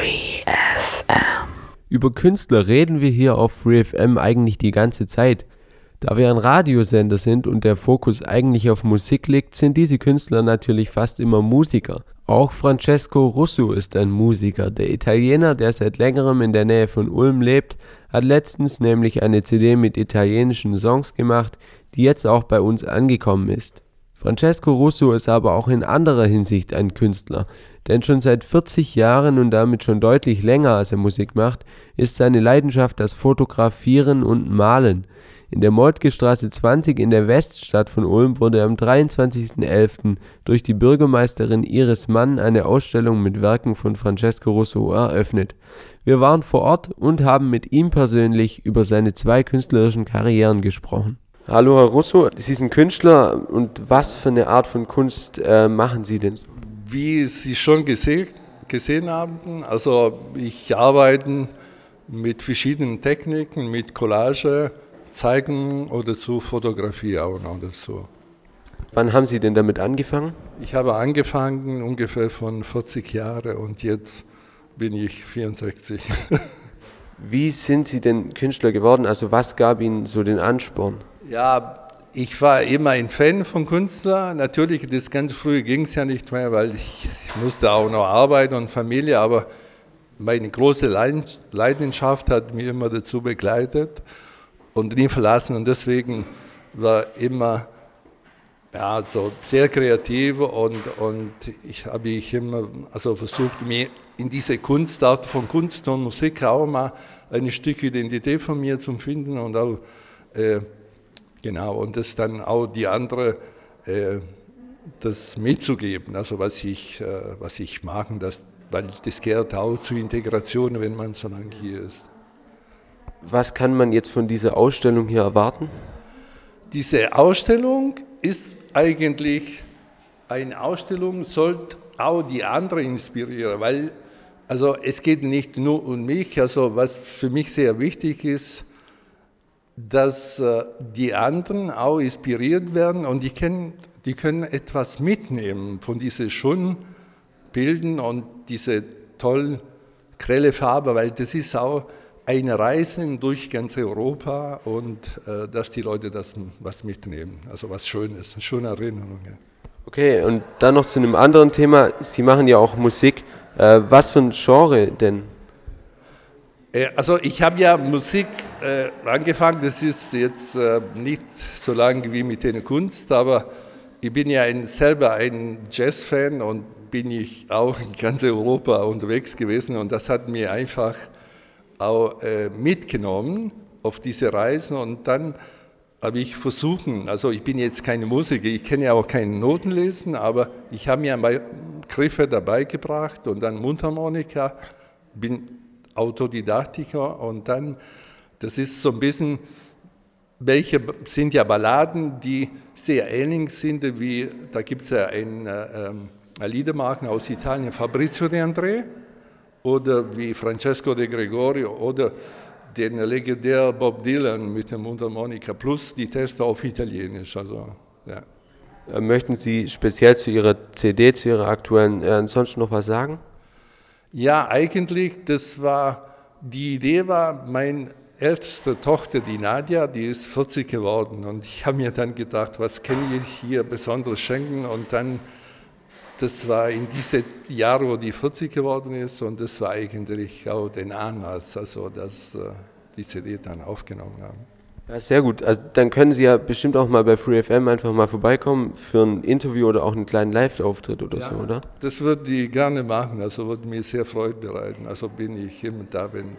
FreeFM. Über Künstler reden wir hier auf FreeFM eigentlich die ganze Zeit. Da wir ein Radiosender sind und der Fokus eigentlich auf Musik liegt, sind diese Künstler natürlich fast immer Musiker. Auch Francesco Russo ist ein Musiker. Der Italiener, der seit längerem in der Nähe von Ulm lebt, hat letztens nämlich eine CD mit italienischen Songs gemacht, die jetzt auch bei uns angekommen ist. Francesco Russo ist aber auch in anderer Hinsicht ein Künstler, denn schon seit 40 Jahren und damit schon deutlich länger als er Musik macht, ist seine Leidenschaft das Fotografieren und Malen. In der Moltkestraße 20 in der Weststadt von Ulm wurde am 23.11. durch die Bürgermeisterin Iris Mann eine Ausstellung mit Werken von Francesco Russo eröffnet. Wir waren vor Ort und haben mit ihm persönlich über seine zwei künstlerischen Karrieren gesprochen. Hallo Herr Russo, Sie sind Künstler und was für eine Art von Kunst machen Sie denn so? Wie Sie schon gesehen haben, also ich arbeite mit verschiedenen Techniken, mit Collage, Zeigen oder zu Fotografie auch noch dazu. Wann haben Sie denn damit angefangen? Ich habe angefangen ungefähr von 40 Jahren und jetzt bin ich 64. Wie sind Sie denn Künstler geworden? Also was gab Ihnen so den Ansporn? Ja, ich war immer ein Fan von Künstlern. Natürlich, das ganz früh ging es ja nicht mehr, weil ich musste auch noch arbeiten und Familie, aber meine große Leidenschaft hat mich immer dazu begleitet und nie verlassen und deswegen war immer so sehr kreativ und ich habe immer versucht, mir in diese Kunstart von Kunst und Musik auch mal ein Stück Identität von mir zu finden und auch und das dann auch die andere das mitzugeben, also was ich mag, weil das gehört auch zur Integration, wenn man so lange hier ist. Was kann man jetzt von dieser Ausstellung hier erwarten? Diese Ausstellung ist eigentlich eine Ausstellung, sollte auch die anderen inspirieren, weil es geht nicht nur um mich, was für mich sehr wichtig ist, dass die anderen auch inspiriert werden und die können etwas mitnehmen von diesen schönen Bildern und diese tollen grelle Farbe, weil das ist auch eine Reise durch ganz Europa und dass die Leute das was mitnehmen, also was Schönes, eine schöne Erinnerung. Ja. Okay, und dann noch zu einem anderen Thema, Sie machen ja auch Musik. Was für ein Genre denn? Ich habe ja Musik angefangen, das ist jetzt nicht so lange wie mit der Kunst, aber ich bin ja selber ein Jazz-Fan und bin ich auch in ganz Europa unterwegs gewesen und das hat mir einfach auch mitgenommen auf diese Reisen und dann habe ich versucht, ich bin jetzt keine Musiker, ich kann ja auch keine Noten lesen, aber ich habe mir mal Griffe dabei gebracht und dann Mundharmonika, bin Autodidaktiker und dann, das ist so ein bisschen, welche sind ja Balladen, die sehr ähnlich sind, wie, da gibt es ja ein Liedermacher aus Italien, Fabrizio De André, oder wie Francesco De Gregorio oder den legendären Bob Dylan mit dem Mundharmonika, plus die Texte auf Italienisch. Ja. Möchten Sie speziell zu Ihrer CD, zu Ihrer aktuellen, ansonsten noch was sagen? Ja, eigentlich, die Idee war, meine älteste Tochter, die Nadja, die ist 40 geworden und ich habe mir dann gedacht, was kann ich hier Besonderes schenken und dann, das war in diese Jahre, wo die 40 geworden ist und das war eigentlich auch der Anlass, dass die CD dann aufgenommen haben. Ja, sehr gut. Also dann können Sie ja bestimmt auch mal bei FreeFM einfach mal vorbeikommen für ein Interview oder auch einen kleinen Live-Auftritt oder so, oder? Das würde ich gerne machen, würde mir sehr Freude bereiten. Bin ich immer da, wenn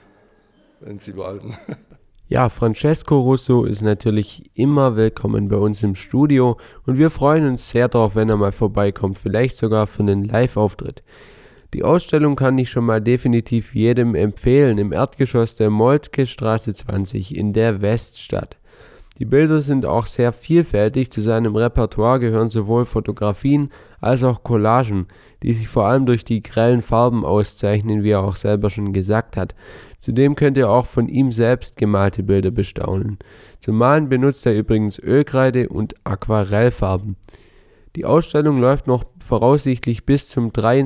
Sie wollen. Ja, Francesco Russo ist natürlich immer willkommen bei uns im Studio und wir freuen uns sehr darauf, wenn er mal vorbeikommt, vielleicht sogar für einen Live-Auftritt. Die Ausstellung kann ich schon mal definitiv jedem empfehlen, im Erdgeschoss der Moltkestraße 20 in der Weststadt. Die Bilder sind auch sehr vielfältig, zu seinem Repertoire gehören sowohl Fotografien als auch Collagen, die sich vor allem durch die grellen Farben auszeichnen, wie er auch selber schon gesagt hat. Zudem könnt ihr auch von ihm selbst gemalte Bilder bestaunen. Zum Malen benutzt er übrigens Ölkreide und Aquarellfarben. Die Ausstellung läuft noch voraussichtlich bis zum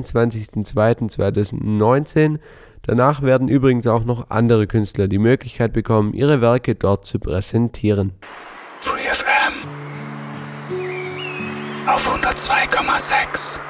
23.02.2019. Danach werden übrigens auch noch andere Künstler die Möglichkeit bekommen, ihre Werke dort zu präsentieren. Free FM auf 102,6.